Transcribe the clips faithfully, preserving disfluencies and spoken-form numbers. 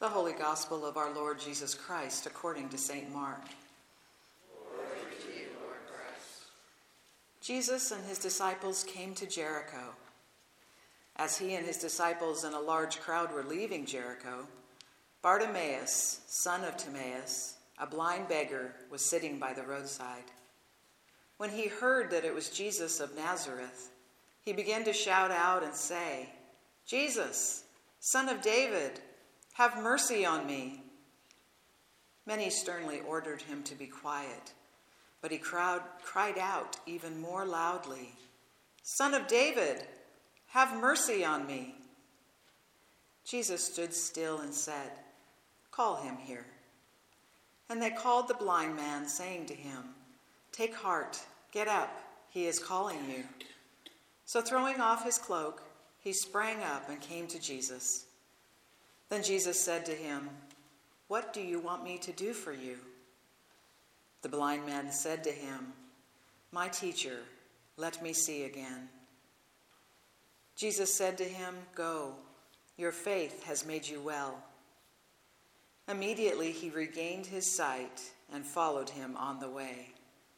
The Holy Gospel of our Lord Jesus Christ according to Saint Mark. Glory to you, Lord Christ. Jesus and his disciples came to Jericho. As he and his disciples and a large crowd were leaving Jericho, Bartimaeus, son of Timaeus, a blind beggar, was sitting by the roadside. When he heard that it was Jesus of Nazareth, he began to shout out and say, "Jesus, Son of David, have mercy on me." Many sternly ordered him to be quiet, but he crowd, cried out even more loudly, "Son of David, have mercy on me." Jesus stood still and said, "Call him here." And they called the blind man, saying to him, "Take heart, get up, he is calling you." So throwing off his cloak, he sprang up and came to Jesus. Then Jesus said to him, "What do you want me to do for you?" The blind man said to him, "My teacher, let me see again." Jesus said to him, "Go, your faith has made you well." Immediately he regained his sight and followed him on the way.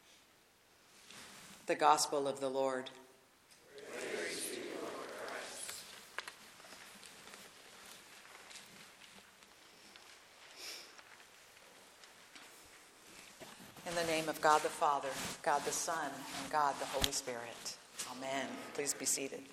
The Gospel of the Lord. Praise to you, Lord Christ. In the name of God the Father, God the Son, and God the Holy Spirit. Amen. Please be seated.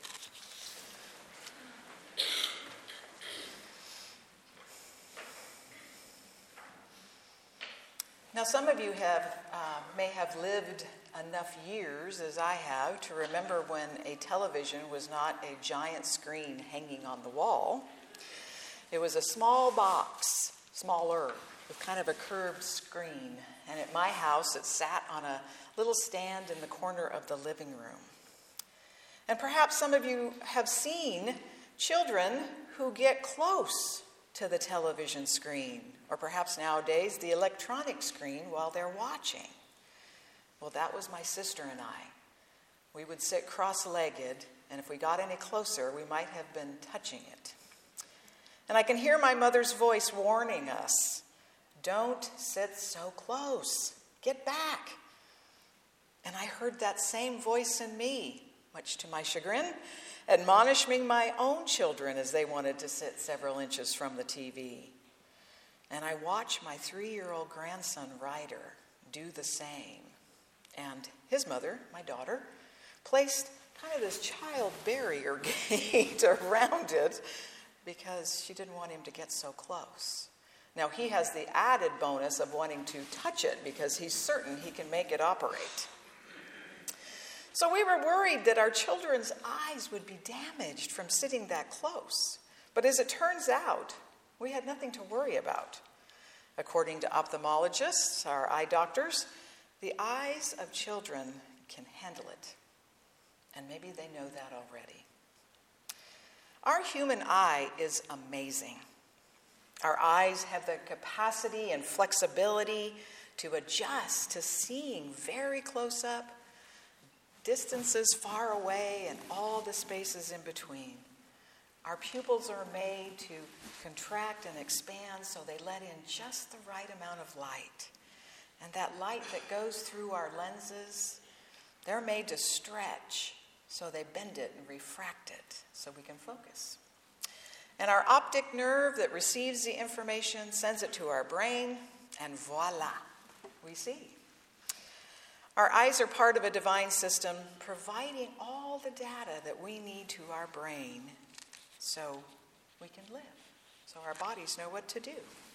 Now, some of you have uh, may have lived enough years, as I have, to remember when a television was not a giant screen hanging on the wall. It was a small box, smaller, with kind of a curved screen. And at my house, it sat on a little stand in the corner of the living room. And perhaps some of you have seen children who get close to the television screen, or perhaps nowadays the electronic screen while they're watching. Well, that was my sister and I. We would sit cross-legged, and if we got any closer, we might have been touching it. And I can hear my mother's voice warning us, "Don't sit so close. Get back." And I heard that same voice in me, much to my chagrin, admonishing my own children as they wanted to sit several inches from the T V. And I watched my three-year-old grandson, Ryder, do the same. And his mother, my daughter, placed kind of this child barrier gate around it because she didn't want him to get so close. Now, he has the added bonus of wanting to touch it because he's certain he can make it operate. So we were worried that our children's eyes would be damaged from sitting that close. But as it turns out, we had nothing to worry about. According to ophthalmologists, our eye doctors, the eyes of children can handle it. And maybe they know that already. Our human eye is amazing. Our eyes have the capacity and flexibility to adjust to seeing very close up, distances far away, and all the spaces in between. Our pupils are made to contract and expand so they let in just the right amount of light. And that light that goes through our lenses, they're made to stretch so they bend it and refract it so we can focus. And our optic nerve that receives the information sends it to our brain, and voila, we see. Our eyes are part of a divine system providing all the data that we need to our brain so we can live, so our bodies know what to do.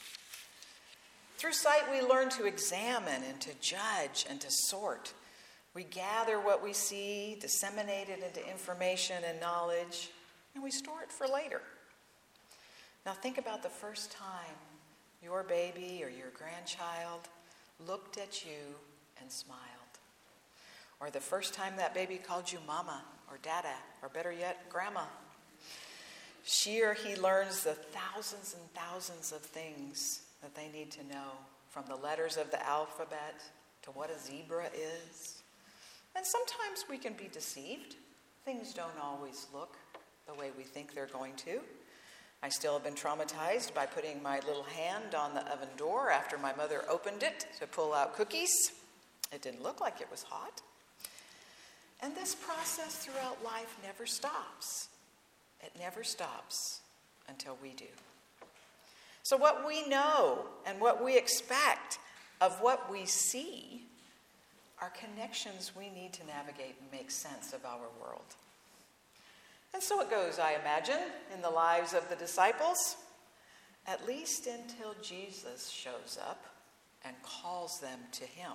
Through sight, we learn to examine and to judge and to sort. We gather what we see, disseminate it into information and knowledge, and we store it for later. Now think about the first time your baby or your grandchild looked at you and smiled. Or the first time that baby called you mama or dada, or better yet, grandma. She or he learns the thousands and thousands of things that they need to know, from the letters of the alphabet to what a zebra is. And sometimes we can be deceived. Things don't always look the way we think they're going to. I still have been traumatized by putting my little hand on the oven door after my mother opened it to pull out cookies. It didn't look like it was hot. And this process throughout life never stops. It never stops until we do. So what we know and what we expect of what we see are connections we need to navigate and make sense of our world. And so it goes, I imagine, in the lives of the disciples, at least until Jesus shows up and calls them to him.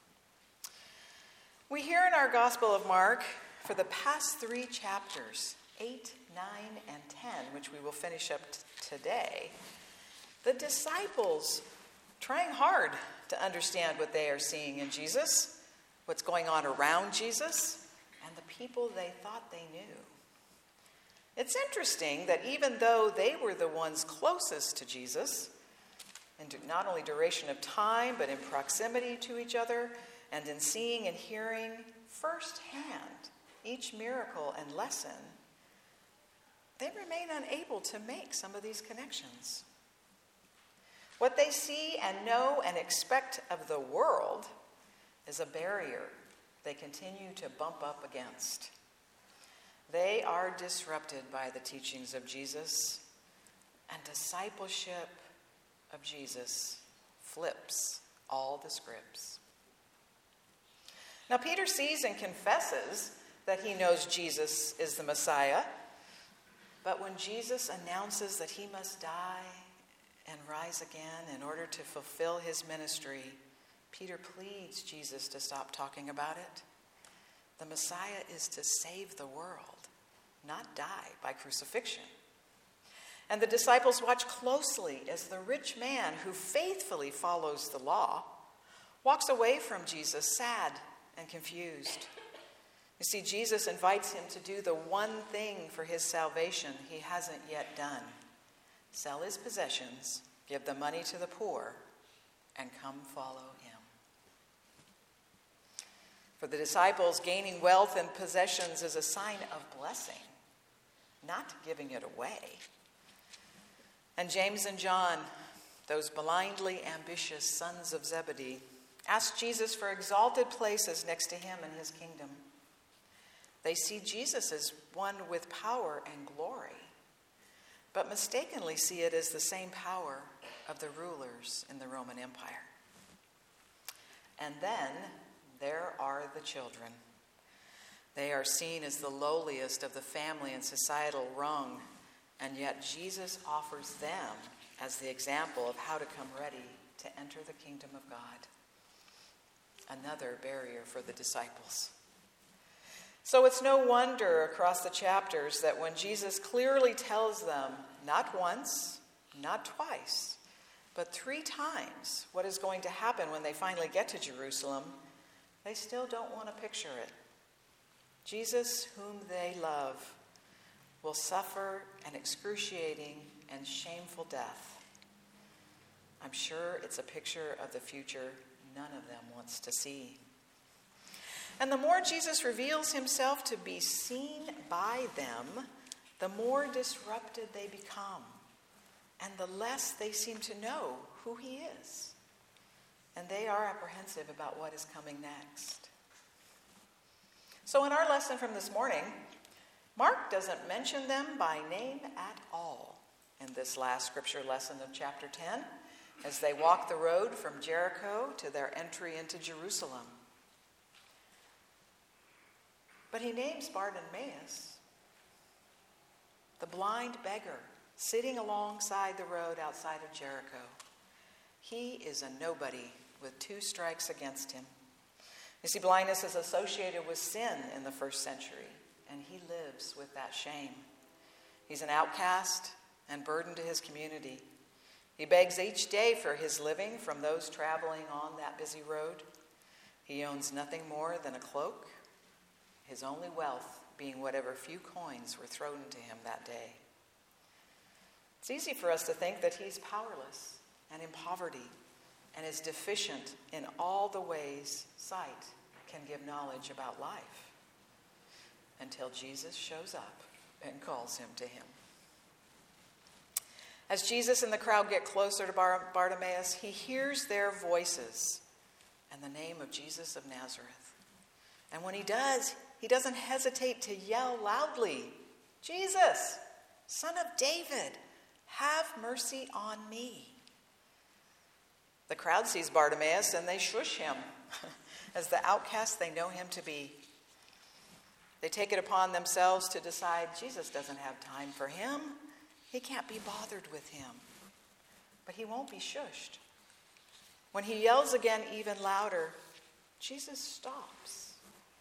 We hear in our Gospel of Mark, for the past three chapters, eight, nine, and ten, which we will finish up t- today, the disciples trying hard to understand what they are seeing in Jesus, what's going on around Jesus, and the people they thought they knew. It's interesting that even though they were the ones closest to Jesus, in not only duration of time, but in proximity to each other, and in seeing and hearing firsthand each miracle and lesson, they remain unable to make some of these connections. What they see and know and expect of the world is a barrier they continue to bump up against. They are disrupted by the teachings of Jesus, and discipleship of Jesus flips all the scripts. Now, Peter sees and confesses that he knows Jesus is the Messiah, but when Jesus announces that he must die and rise again in order to fulfill his ministry, Peter pleads Jesus to stop talking about it. The Messiah is to save the world, not die by crucifixion. And the disciples watch closely as the rich man who faithfully follows the law walks away from Jesus sad and confused. You see, Jesus invites him to do the one thing for his salvation he hasn't yet done. Sell his possessions, give the money to the poor, and come follow him. For the disciples, gaining wealth and possessions is a sign of blessing, not giving it away. And James and John, those blindly ambitious sons of Zebedee, asked Jesus for exalted places next to him in his kingdom. They see Jesus as one with power and glory, but mistakenly see it as the same power of the rulers in the Roman Empire. And then there are the children. They are seen as the lowliest of the family and societal rung, and yet Jesus offers them as the example of how to come ready to enter the kingdom of God. Another barrier for the disciples. So it's no wonder across the chapters that when Jesus clearly tells them, not once, not twice, but three times what is going to happen when they finally get to Jerusalem, they still don't want to picture it. Jesus, whom they love, will suffer an excruciating and shameful death. I'm sure it's a picture of the future none of them wants to see. And the more Jesus reveals himself to be seen by them, the more disrupted they become, and the less they seem to know who he is. And they are apprehensive about what is coming next. So in our lesson from this morning, Mark doesn't mention them by name at all in this last scripture lesson of chapter ten, as they walk the road from Jericho to their entry into Jerusalem. But he names Bartimaeus, the blind beggar, sitting alongside the road outside of Jericho. He is a nobody with two strikes against him. You see, blindness is associated with sin in the first century, and he lives with that shame. He's an outcast and burden to his community. He begs each day for his living from those traveling on that busy road. He owns nothing more than a cloak, his only wealth being whatever few coins were thrown to him that day. It's easy for us to think that he's powerless and in poverty and is deficient in all the ways sight can give knowledge about life, until Jesus shows up and calls him to him. As Jesus and the crowd get closer to Bar- Bartimaeus, he hears their voices and the name of Jesus of Nazareth. And when he does, he doesn't hesitate to yell loudly, "Jesus, Son of David, have mercy on me." The crowd sees Bartimaeus and they shush him as the outcast they know him to be. They take it upon themselves to decide Jesus doesn't have time for him. He can't be bothered with him. But he won't be shushed. When he yells again even louder, Jesus stops.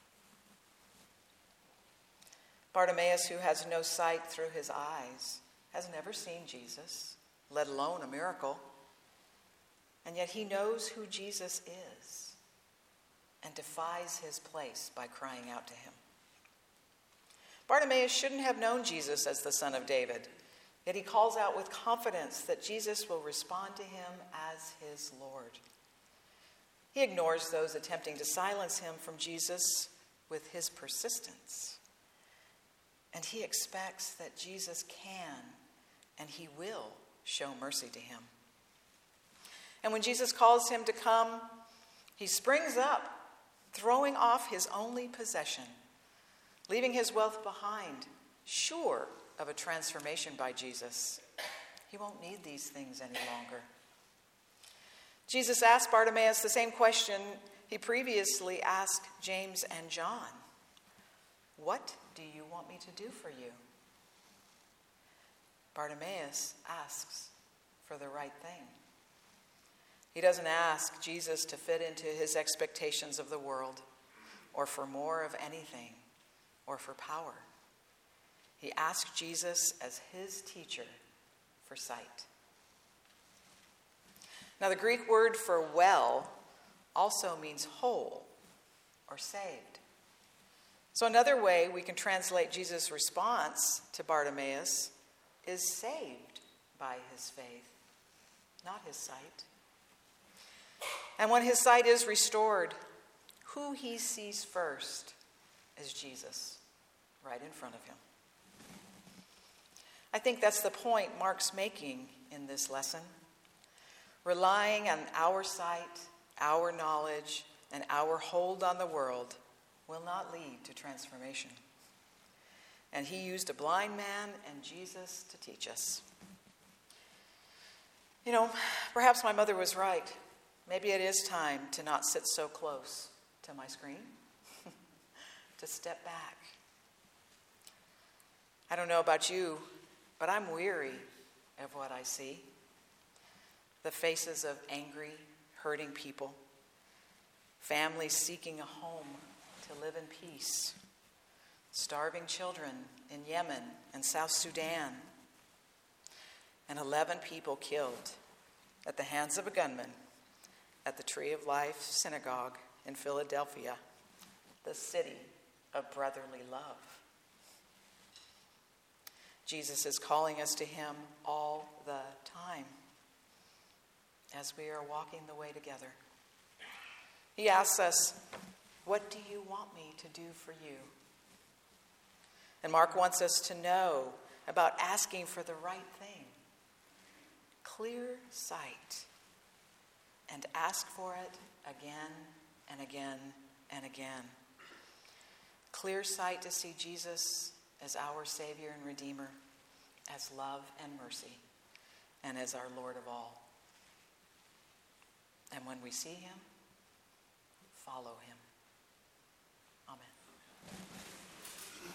Bartimaeus, who has no sight through his eyes, has never seen Jesus, let alone a miracle. And yet he knows who Jesus is and defies his place by crying out to him. Bartimaeus shouldn't have known Jesus as the Son of David, yet he calls out with confidence that Jesus will respond to him as his Lord. He ignores those attempting to silence him from Jesus with his persistence. And he expects that Jesus can and he will show mercy to him. And when Jesus calls him to come, he springs up, throwing off his only possession, leaving his wealth behind, sure of a transformation by Jesus. He won't need these things any longer. Jesus asked Bartimaeus the same question he previously asked James and John. "What do you want me to do for you?" Bartimaeus asks for the right thing. He doesn't ask Jesus to fit into his expectations of the world, or for more of anything, or for power. He asks Jesus as his teacher for sight. Now, the Greek word for well also means whole or saved. So another way we can translate Jesus' response to Bartimaeus is saved by his faith, not his sight. And when his sight is restored, who he sees first is Jesus, right in front of him. I think that's the point Mark's making in this lesson. Relying on our sight, our knowledge, and our hold on the world will not lead to transformation. And he used a blind man and Jesus to teach us. You know, perhaps my mother was right. Maybe it is time to not sit so close to my screen, to step back. I don't know about you, but I'm weary of what I see. The faces of angry, hurting people, families seeking a home to live in peace, starving children in Yemen and South Sudan, and eleven people killed at the hands of a gunman at the Tree of Life Synagogue in Philadelphia, the city of brotherly love. Jesus is calling us to him all the time as we are walking the way together. He asks us, "What do you want me to do for you?" And Mark wants us to know about asking for the right thing. Clear sight. And ask for it again and again and again. Clear sight to see Jesus as our Savior and Redeemer, as love and mercy, and as our Lord of all. And when we see him, follow him.